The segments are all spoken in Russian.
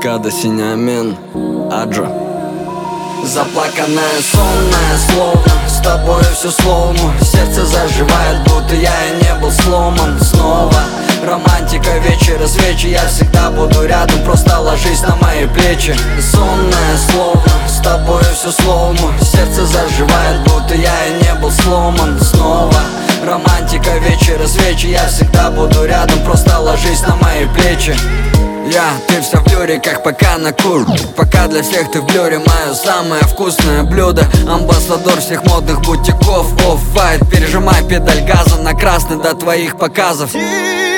Када Синямин, Аджо. Заплаканная, сонная, словно с тобой все слому. Сердце заживает, будто я и не был сломан. Снова романтика, вечера, свечи. Я всегда буду рядом, просто ложись на мои плечи. Сонная, словно с тобой все слому. Сердце заживает, будто я и не был сломан. Снова романтика, вечера, свечи. Я всегда буду рядом, просто ложись на мои плечи. Ты вся в блюре, как пока на кур. Пока для всех ты в блюре, мое самое вкусное блюдо. Амбассадор всех модных бутиков. Off-white, пережимай педаль газа на красный до твоих показов. Тихо,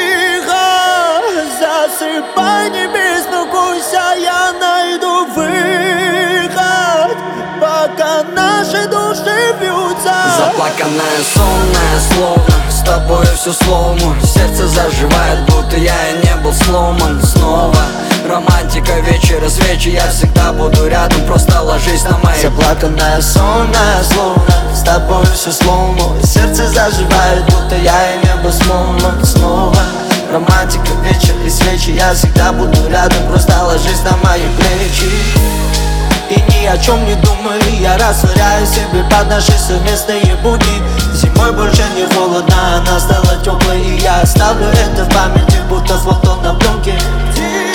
засыпай, не беспокойся, я найду выход, пока наши души бьются. Заплаканная, сонная, словно с тобой все слому. Сердце заживает, будто я и не был сломан. Снова романтика, вечера, свечи. Я всегда буду рядом, просто ложись на мои. Заплаканная, сонная, словно с тобой все слому. Сердце заживает, будто я и не был сломан. Снова романтика, вечер и свечи. Я всегда буду рядом, просто ложись на мои плечи. И ни о чем не думай, я растворяю себе под наши совместные будни. Зимой больше не холодно, она стала теплой, и я оставлю это в памяти, будто фото на пленке.